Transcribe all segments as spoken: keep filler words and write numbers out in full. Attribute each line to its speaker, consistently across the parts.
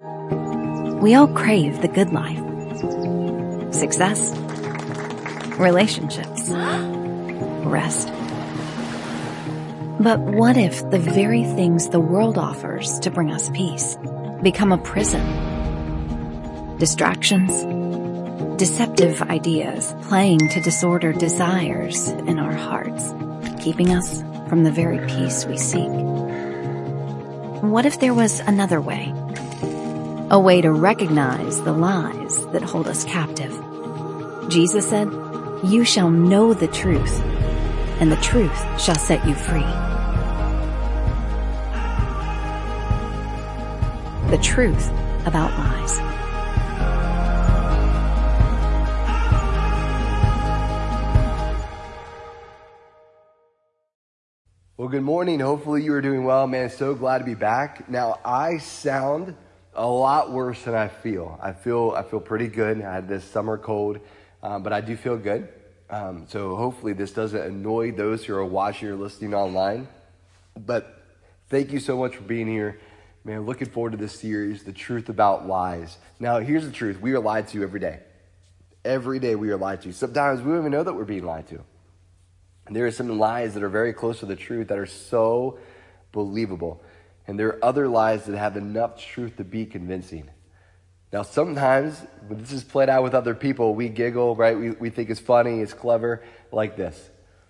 Speaker 1: We all crave the good life. Success, relationships, rest. But what if the very things the world offers to bring us peace become a prison? Distractions, deceptive ideas playing to disorder desires in our hearts, keeping us from the very peace we seek. What if there was another way? A way to recognize the lies that hold us captive. Jesus said, "You shall know the truth, and the truth shall set you free." The truth about lies.
Speaker 2: Well, good morning. Hopefully you are doing well, man. So glad to be back. Now, I sound a lot worse than I feel. I feel I feel pretty good. I had this summer cold, um, but I do feel good. Um, so hopefully this doesn't annoy those who are watching or listening online. But thank you so much for being here. Man, looking forward to this series, The Truth About Lies. Now, here's the truth. We are lied to every day. Every day we are lied to. Sometimes we don't even know that we're being lied to. And there are some lies that are very close to the truth that are so believable. And there are other lies that have enough truth to be convincing. Now, sometimes when this is played out with other people, we giggle, right? We, we think it's funny, it's clever, like this.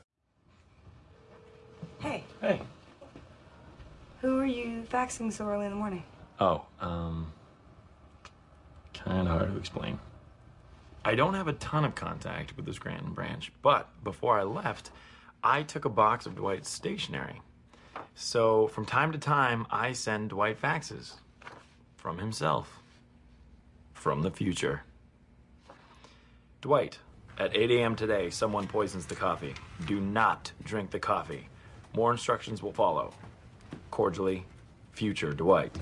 Speaker 3: Hey.
Speaker 4: Hey.
Speaker 3: Who are you faxing so early in the morning?
Speaker 4: Oh, um, kind of hard to explain. I don't have a ton of contact with the Scranton branch, but before I left, I took a box of Dwight's stationery. So from time to time, I send Dwight faxes from himself, from the future. Dwight, at eight a.m. today, someone poisons the coffee. Do not drink the coffee. More instructions will follow. Cordially, future Dwight.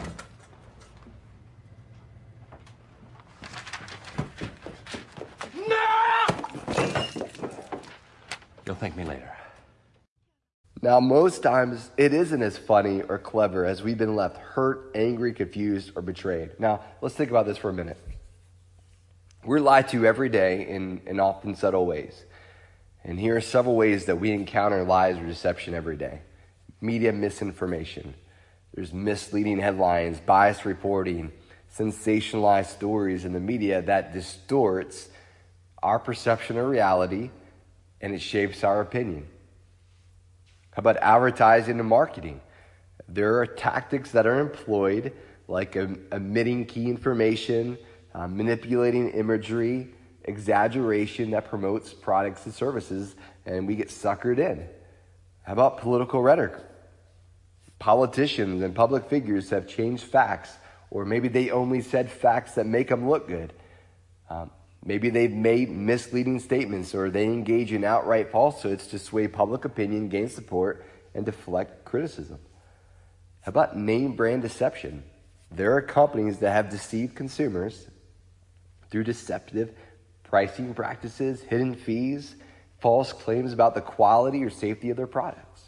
Speaker 5: You'll thank me later.
Speaker 2: Now, most times, it isn't as funny or clever as we've been left hurt, angry, confused, or betrayed. Now, let's think about this for a minute. We're lied to every day in, in often subtle ways. And here are several ways that we encounter lies or deception every day. Media misinformation. There's misleading headlines, biased reporting, sensationalized stories in the media that distorts our perception of reality, and it shapes our opinion. How about advertising and marketing? There are tactics that are employed, like um, omitting key information, uh, manipulating imagery, exaggeration that promotes products and services, and we get suckered in. How about political rhetoric? Politicians and public figures have changed facts, or maybe they only said facts that make them look good. Um, Maybe they've made misleading statements, or they engage in outright falsehoods to sway public opinion, gain support, and deflect criticism. How about name brand deception? There are companies that have deceived consumers through deceptive pricing practices, hidden fees, false claims about the quality or safety of their products.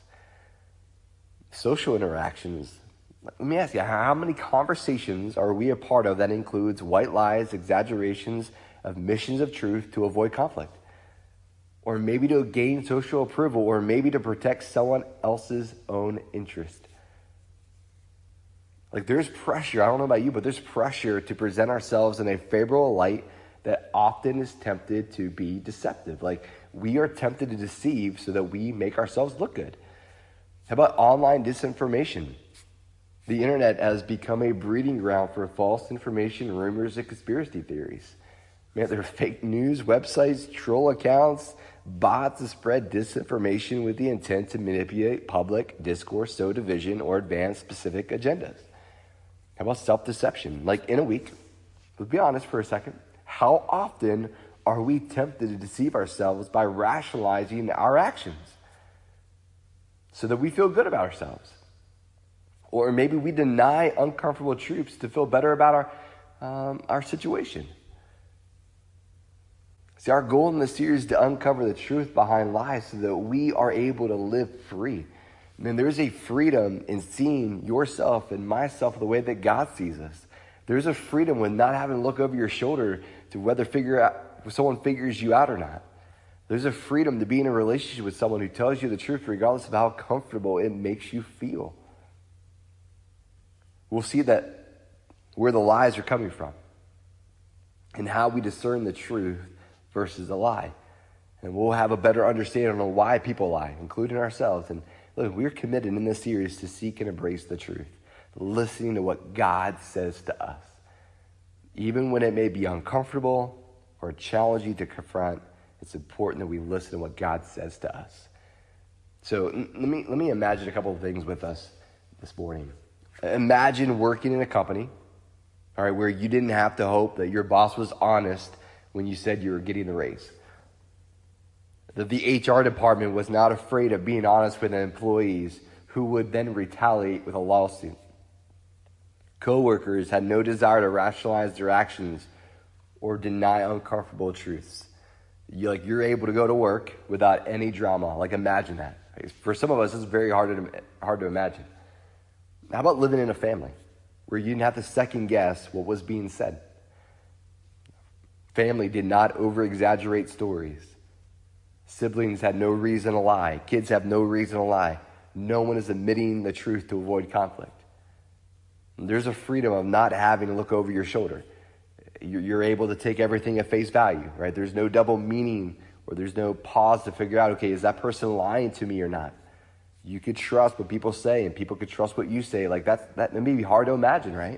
Speaker 2: Social interactions. Let me ask you, how many conversations are we a part of that includes white lies, exaggerations, of missions of truth to avoid conflict, or maybe to gain social approval, or maybe to protect someone else's own interest? Like, there's pressure, I don't know about you, but there's pressure to present ourselves in a favorable light that often is tempted to be deceptive. Like, we are tempted to deceive so that we make ourselves look good. How about online disinformation? The internet has become a breeding ground for false information, rumors, and conspiracy theories. Man, there are fake news websites, troll accounts, bots to spread disinformation with the intent to manipulate public discourse, sow division, or advance specific agendas. How about self-deception? Like, in a week, let's be honest for a second, how often are we tempted to deceive ourselves by rationalizing our actions so that we feel good about ourselves? Or maybe we deny uncomfortable truths to feel better about our, um, our situation. See, our goal in this series is to uncover the truth behind lies so that we are able to live free. And there's a freedom in seeing yourself and myself the way that God sees us. There's a freedom with not having to look over your shoulder to whether figure out if someone figures you out or not. There's a freedom to be in a relationship with someone who tells you the truth regardless of how comfortable it makes you feel. We'll see that where the lies are coming from and how we discern the truth versus a lie. And we'll have a better understanding on why people lie, including ourselves. And look, we're committed in this series to seek and embrace the truth, listening to what God says to us. Even when it may be uncomfortable or challenging to confront, it's important that we listen to what God says to us. So let me, let me imagine a couple of things with us this morning. Imagine working in a company, all right, where you didn't have to hope that your boss was honest when you said you were getting the raise. That the H R department was not afraid of being honest with employees who would then retaliate with a lawsuit. Coworkers had no desire to rationalize their actions or deny uncomfortable truths. You, like, you're able to go to work without any drama. Like, imagine that. For some of us, it's very hard to, hard to imagine. How about living in a family where you didn't have to second guess what was being said? Family did not over-exaggerate stories. Siblings had no reason to lie. Kids have no reason to lie. No one is admitting the truth to avoid conflict. There's a freedom of not having to look over your shoulder. You're able to take everything at face value, right? There's no double meaning, or there's no pause to figure out, okay, is that person lying to me or not? You could trust what people say, and people could trust what you say. Like, that's, that may be hard to imagine, right?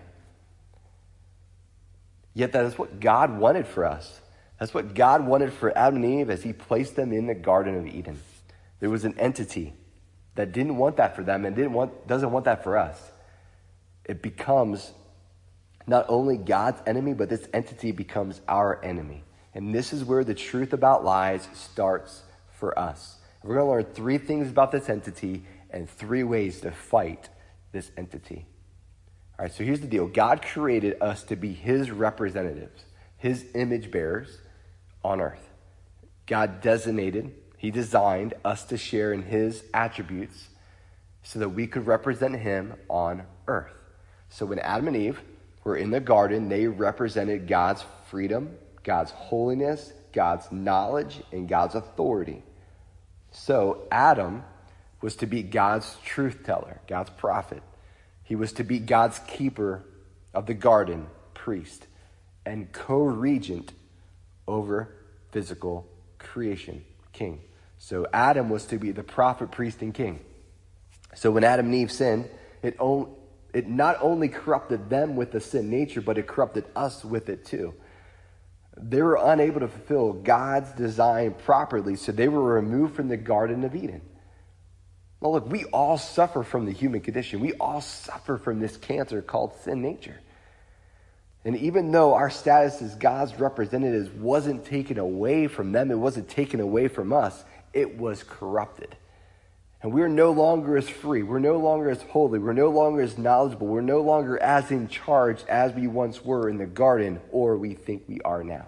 Speaker 2: Yet that is what God wanted for us. That's what God wanted for Adam and Eve as he placed them in the Garden of Eden. There was an entity that didn't want that for them and didn't want, doesn't want that for us. It becomes not only God's enemy, but this entity becomes our enemy. And this is where the truth about lies starts for us. We're going to learn three things about this entity and three ways to fight this entity. All right, so here's the deal. God created us to be his representatives, his image bearers on earth. God designated, he designed us to share in his attributes so that we could represent him on earth. So when Adam and Eve were in the garden, they represented God's freedom, God's holiness, God's knowledge, and God's authority. So Adam was to be God's truth teller, God's prophet. He was to be God's keeper of the garden, priest, and co-regent over physical creation, king. So Adam was to be the prophet, priest, and king. So when Adam and Eve sinned, it, only, it not only corrupted them with the sin nature, but it corrupted us with it too. They were unable to fulfill God's design properly, so they were removed from the Garden of Eden. Well, look, we all suffer from the human condition. We all suffer from this cancer called sin nature. And even though our status as God's representatives wasn't taken away from them, it wasn't taken away from us, it was corrupted. And we're no longer as free. We're no longer as holy. We're no longer as knowledgeable. We're no longer as in charge as we once were in the garden, or we think we are now.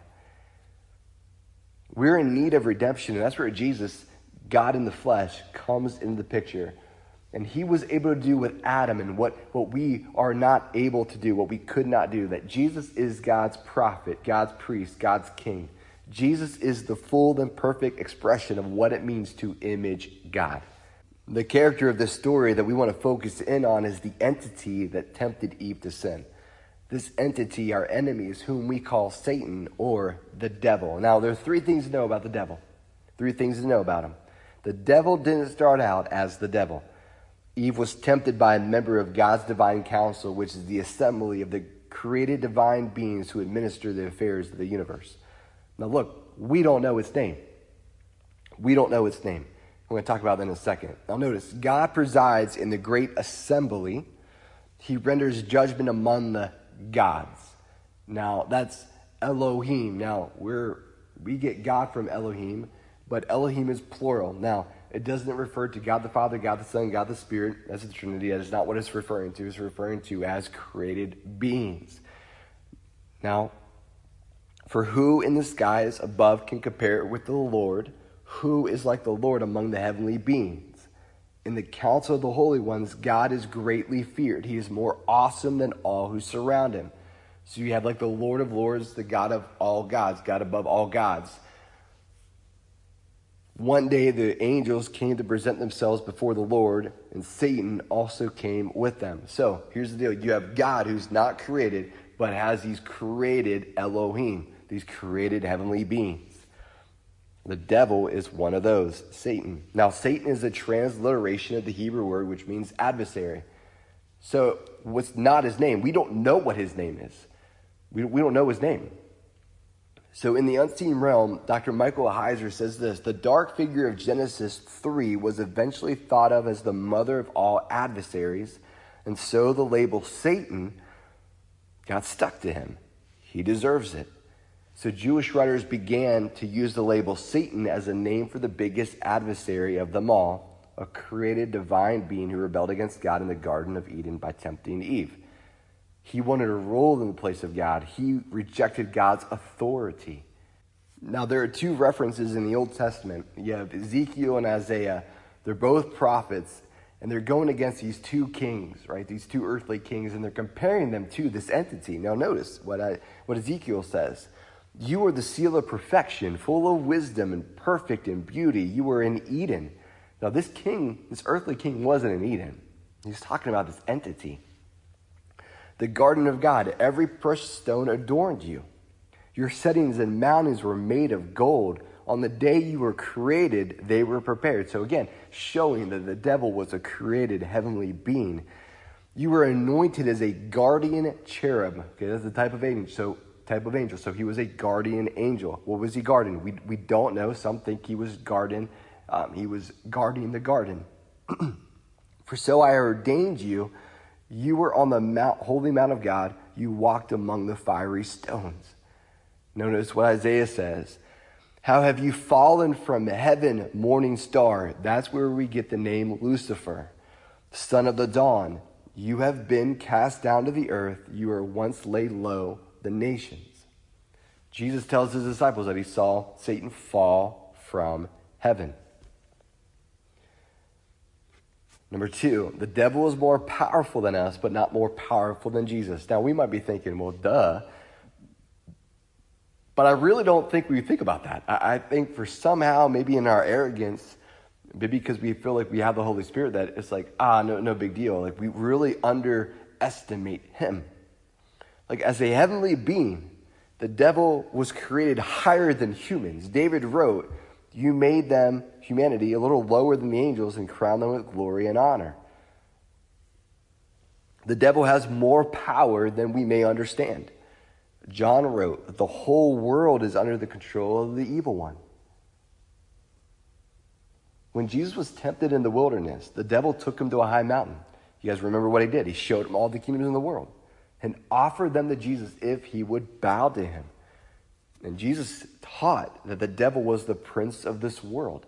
Speaker 2: We're in need of redemption, and that's where Jesus, God in the flesh, comes into the picture. And he was able to do with Adam and what, what we are not able to do, what we could not do. That Jesus is God's prophet, God's priest, God's king. Jesus is the full and perfect expression of what it means to image God. The character of this story that we want to focus in on is the entity that tempted Eve to sin. This entity, our enemies, whom we call Satan or the devil. Now, there are three things to know about the devil. Three things to know about him. The devil didn't start out as the devil. Eve was tempted by a member of God's divine council, which is the assembly of the created divine beings who administer the affairs of the universe. Now, look, we don't know its name. We don't know its name. We're going to talk about that in a second. Now notice, God presides in the great assembly. He renders judgment among the gods. Now, that's Elohim. Now, we're, we get God from Elohim, but Elohim is plural. Now, it doesn't refer to God the Father, God the Son, God the Spirit. That's the Trinity. That is not what it's referring to. It's referring to as created beings. Now, for who in the skies above can compare with the Lord? Who is like the Lord among the heavenly beings? In the council of the holy ones, God is greatly feared. He is more awesome than all who surround him. So you have like the Lord of Lords, the God of all gods, God above all gods. One day the angels came to present themselves before the Lord, and Satan also came with them. So here's the deal. You have God who's not created, but has these created Elohim, these created heavenly beings. The devil is one of those, Satan. Now, Satan is a transliteration of the Hebrew word, which means adversary. So what's not his name? We don't know what his name is. We, we don't know his name. So in the unseen realm, Doctor Michael Heiser says this: the dark figure of Genesis three was eventually thought of as the mother of all adversaries, and so the label Satan got stuck to him. He deserves it. So Jewish writers began to use the label Satan as a name for the biggest adversary of them all, a created divine being who rebelled against God in the Garden of Eden by tempting Eve. He wanted to rule in the place of God. He rejected God's authority. Now, there are two references in the Old Testament. You have Ezekiel and Isaiah. They're both prophets, and they're going against these two kings, right? These two earthly kings, and they're comparing them to this entity. Now, notice what, I, what Ezekiel says. You are the seal of perfection, full of wisdom and perfect in beauty. You were in Eden. Now, this king, this earthly king, wasn't in Eden. He's talking about this entity. The garden of God, every precious stone adorned you. Your settings and mountains were made of gold. On the day you were created, they were prepared. So again, showing that the devil was a created heavenly being. You were anointed as a guardian cherub. Okay, that's the type of angel. So type of angel. So he was a guardian angel. What was he guarding? We we don't know. Some think he was guarding. Um, he was guarding the garden. For so I ordained you. You were on the mount, holy mount of God. You walked among the fiery stones. Notice what Isaiah says. How have you fallen from heaven, morning star? That's where we get the name Lucifer, son of the dawn. You have been cast down to the earth. You were once laid low, the nations. Jesus tells his disciples that he saw Satan fall from heaven. Number two, the devil is more powerful than us, but not more powerful than Jesus. Now, we might be thinking, well, duh. But I really don't think we think about that. I, I think for somehow, maybe in our arrogance, maybe because we feel like we have the Holy Spirit, that it's like, ah, no, no big deal. Like, we really underestimate him. Like, as a heavenly being, the devil was created higher than humans. David wrote, you made them, humanity, a little lower than the angels and crowned them with glory and honor. The devil has more power than we may understand. John wrote that the whole world is under the control of the evil one. When Jesus was tempted in the wilderness, the devil took him to a high mountain. You guys remember what he did? He showed him all the kingdoms in the world and offered them to Jesus if he would bow to him. And Jesus taught that the devil was the prince of this world,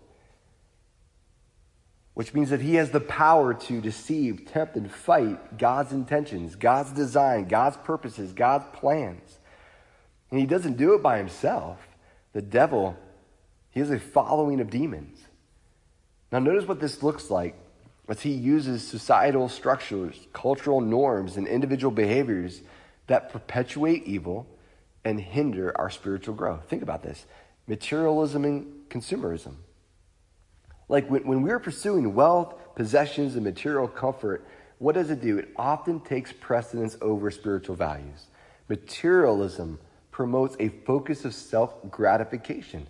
Speaker 2: which means that he has the power to deceive, tempt, and fight God's intentions, God's design, God's purposes, God's plans. And he doesn't do it by himself. The devil, he has a following of demons. Now notice what this looks like as he uses societal structures, cultural norms, and individual behaviors that perpetuate evil and hinder our spiritual growth. Think about this. Materialism and consumerism. Like when, when we're pursuing wealth, possessions, and material comfort, what does it do? It often takes precedence over spiritual values. Materialism promotes a focus of self-gratification.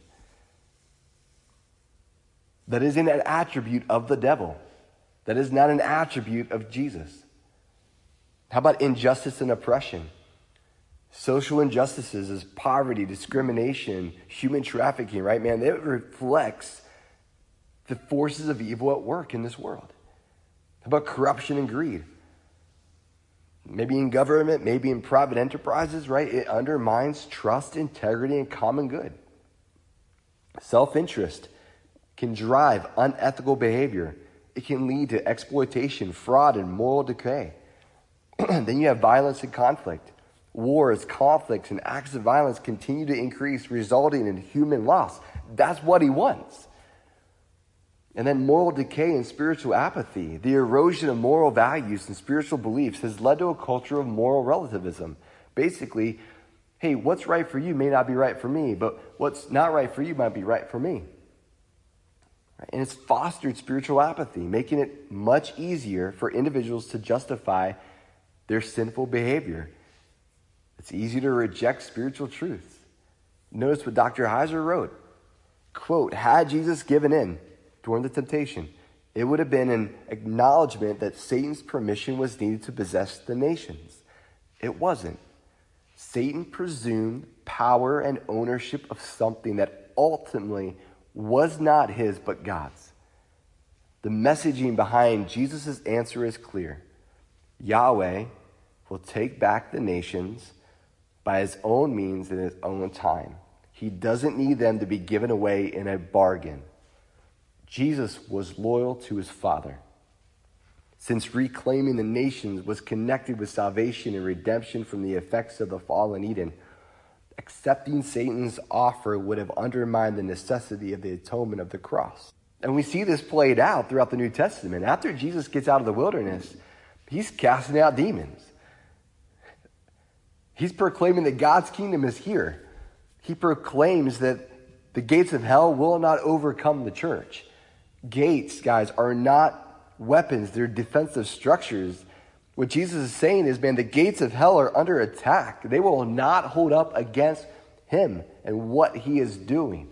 Speaker 2: That is an attribute of the devil. That is not an attribute of Jesus. How about injustice and oppression? Social injustices as poverty, discrimination, human trafficking, right, man? It reflects the forces of evil at work in this world. How about corruption and greed? Maybe in government, maybe in private enterprises, right? It undermines trust, integrity, and common good. Self-interest can drive unethical behavior. It can lead to exploitation, fraud, and moral decay. Then you have violence and conflict. Wars, conflicts, and acts of violence continue to increase, resulting in human loss. That's what he wants. And then moral decay and spiritual apathy. The erosion of moral values and spiritual beliefs has led to a culture of moral relativism, Basically, hey, what's right for you may not be right for me, but what's not right for you might be right for me. And it's fostered spiritual apathy, making it much easier for individuals to justify their sinful behavior. It's easy to reject spiritual truths. Notice what Doctor Heiser wrote. Quote, had Jesus given in during the temptation, it would have been an acknowledgement that Satan's permission was needed to possess the nations. It wasn't. Satan presumed power and ownership of something that ultimately was not his but God's. The messaging behind Jesus' answer is clear. Yahweh will take back the nations by his own means in his own time. He doesn't need them to be given away in a bargain. Jesus was loyal to his Father. Since reclaiming the nations was connected with salvation and redemption from the effects of the fall in Eden, accepting Satan's offer would have undermined the necessity of the atonement of the cross. And we see this played out throughout the New Testament. After Jesus gets out of the wilderness, he's casting out demons. He's proclaiming that God's kingdom is here. He proclaims that the gates of hell will not overcome the church. Gates, guys, are not weapons. They're defensive structures. What Jesus is saying is, man, the gates of hell are under attack. They will not hold up against him and what he is doing.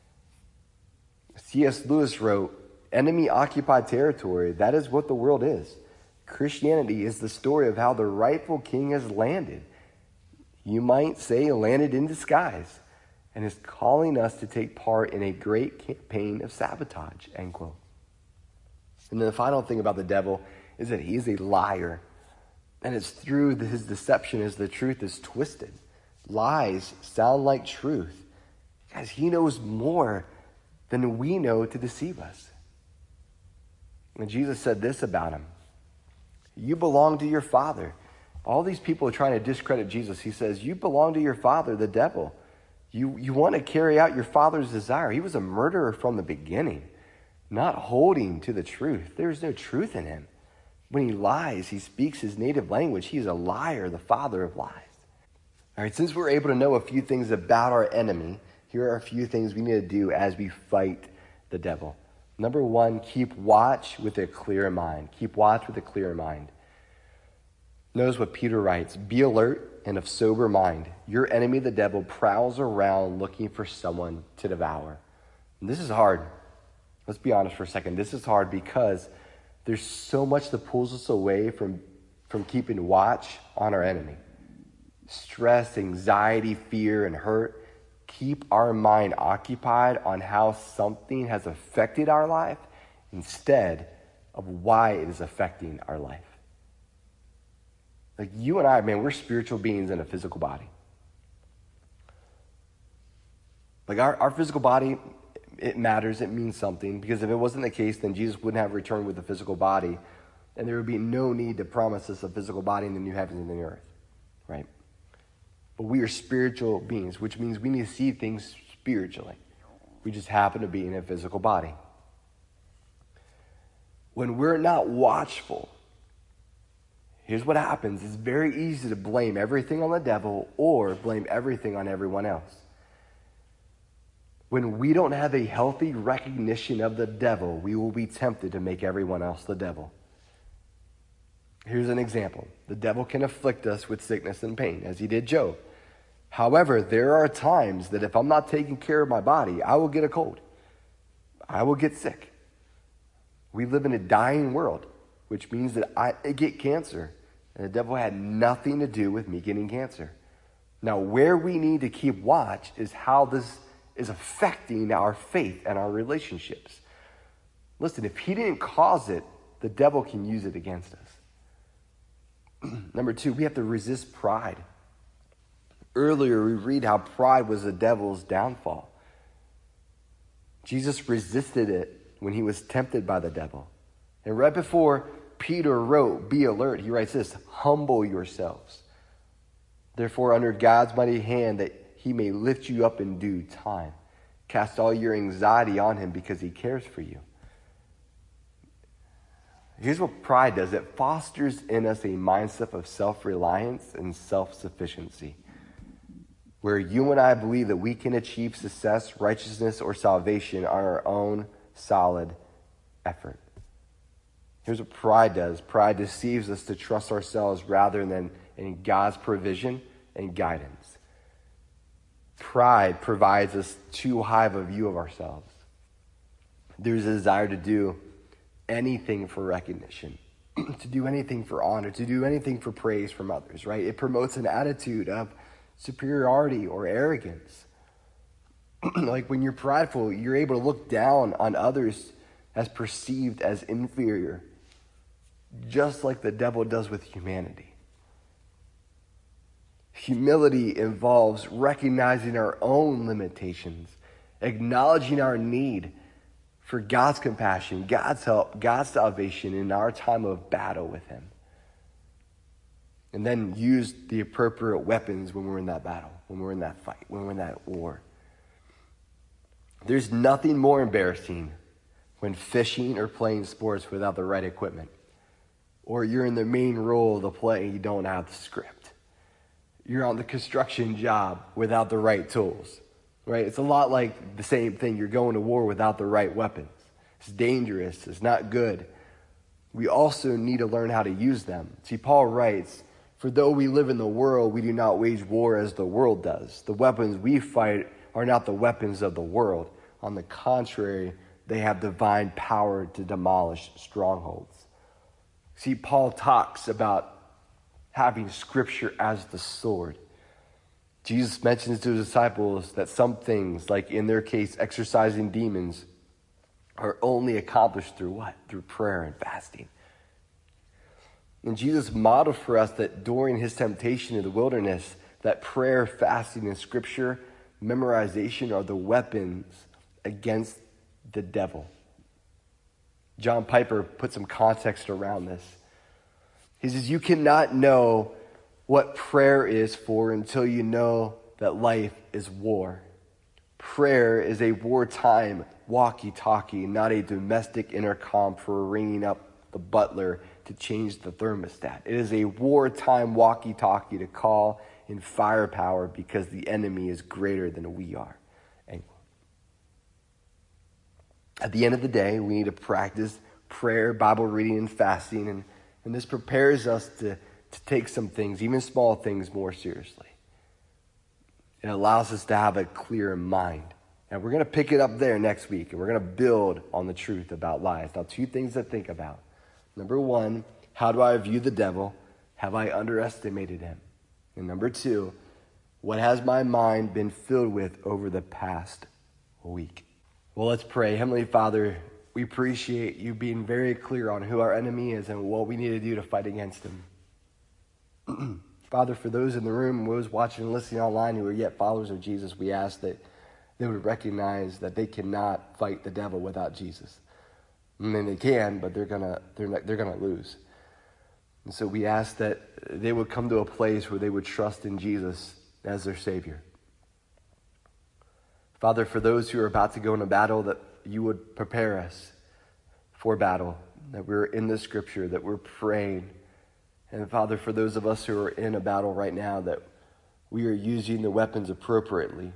Speaker 2: C S Lewis wrote, enemy-occupied territory, that is what the world is. Christianity is the story of how the rightful king has landed. You might say landed in disguise, and is calling us to take part in a great campaign of sabotage, end quote. And then the final thing about the devil is that he is a liar. And it's through his deception as the truth is twisted. Lies sound like truth. Guys, he knows more than we know to deceive us. And Jesus said this about him. You belong to your father. All these people are trying to discredit Jesus. He says, you belong to your father, the devil. You, you want to carry out your father's desire. He was a murderer from the beginning, not holding to the truth. There's no truth in him. When he lies, he speaks his native language. He is a liar, the father of lies. All right, since we're able to know a few things about our enemy, here are a few things we need to do as we fight the devil. Number one, keep watch with a clear mind. Keep watch with a clear mind. Notice what Peter writes, be alert and of sober mind. Your enemy, the devil, prowls around looking for someone to devour. And this is hard. Let's be honest for a second. This is hard because there's so much that pulls us away from, from keeping watch on our enemy. Stress, anxiety, fear, and hurt keep our mind occupied on how something has affected our life instead of why it is affecting our life. Like you and I, man, we're spiritual beings in a physical body. Like our, our physical body, it matters, it means something, because if it wasn't the case, then Jesus wouldn't have returned with a physical body, and there would be no need to promise us a physical body in the new heavens and the new earth, right? But we are spiritual beings, which means we need to see things spiritually. We just happen to be in a physical body. When we're not watchful, here's what happens. It's very easy to blame everything on the devil or blame everything on everyone else. When we don't have a healthy recognition of the devil, we will be tempted to make everyone else the devil. Here's an example. The devil can afflict us with sickness and pain, as he did Job. However, there are times that if I'm not taking care of my body, I will get a cold. I will get sick. We live in a dying world, which means that I get cancer. And the devil had nothing to do with me getting cancer. Now, where we need to keep watch is how this is affecting our faith and our relationships. Listen, if he didn't cause it, the devil can use it against us. Number two, we have to resist pride. Earlier, we read how pride was the devil's downfall. Jesus resisted it when he was tempted by the devil. And right before Peter wrote, be alert, he writes this, humble yourselves. Therefore, under God's mighty hand, that he may lift you up in due time. Cast all your anxiety on him because he cares for you. Here's what pride does. It fosters in us a mindset of self-reliance and self-sufficiency, where you and I believe that we can achieve success, righteousness, or salvation on our own solid effort. Here's what pride does. Pride deceives us to trust ourselves rather than in God's provision and guidance. Pride provides us too high of a view of ourselves. There's a desire to do anything for recognition, to do anything for honor, to do anything for praise from others, right? It promotes an attitude of superiority or arrogance. Like when you're prideful, you're able to look down on others as perceived as inferior, just like the devil does with humanity. Humility involves recognizing our own limitations, acknowledging our need for God's compassion, God's help, God's salvation in our time of battle with him. And then use the appropriate weapons when we're in that battle, when we're in that fight, when we're in that war. There's nothing more embarrassing when fishing or playing sports without the right equipment, or you're in the main role of the play and you don't have the script. You're on the construction job without the right tools, right? It's a lot like the same thing. You're going to war without the right weapons. It's dangerous. It's not good. We also need to learn how to use them. See, Paul writes, "For though we live in the world, we do not wage war as the world does. The weapons we fight are not the weapons of the world. On the contrary, they have divine power to demolish strongholds." See, Paul talks about having Scripture as the sword. Jesus mentions to his disciples that some things, like in their case, exorcising demons, are only accomplished through what? Through prayer and fasting. And Jesus modeled for us that during his temptation in the wilderness, that prayer, fasting, and Scripture memorization are the weapons against the devil. John Piper put some context around this. He says, you cannot know what prayer is for until you know that life is war. Prayer is a wartime walkie-talkie, not a domestic intercom for ringing up the butler to change the thermostat. It is a wartime walkie-talkie to call in firepower because the enemy is greater than we are. And at the end of the day, we need to practice prayer, Bible reading, and fasting, and, and this prepares us to, to take some things, even small things, more seriously. It allows us to have a clear mind. And we're going to pick it up there next week, and we're going to build on the truth about lies. Now, two things to think about. Number one, how do I view the devil? Have I underestimated him? And number two, what has my mind been filled with over the past week? Well, let's pray. Heavenly Father, we appreciate you being very clear on who our enemy is and what we need to do to fight against him. Father, for those in the room, those watching and listening online who are yet followers of Jesus, we ask that they would recognize that they cannot fight the devil without Jesus. I mean, they can, but they're gonna they're not, they're gonna lose. And so we ask that they would come to a place where they would trust in Jesus as their Savior. Father, for those who are about to go into battle, that you would prepare us for battle, that we're in the Scripture, that we're praying. And Father, for those of us who are in a battle right now, that we are using the weapons appropriately.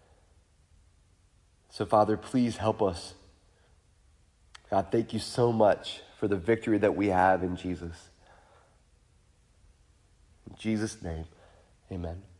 Speaker 2: So Father, please help us. God, thank you so much for the victory that we have in Jesus. In Jesus' name, amen.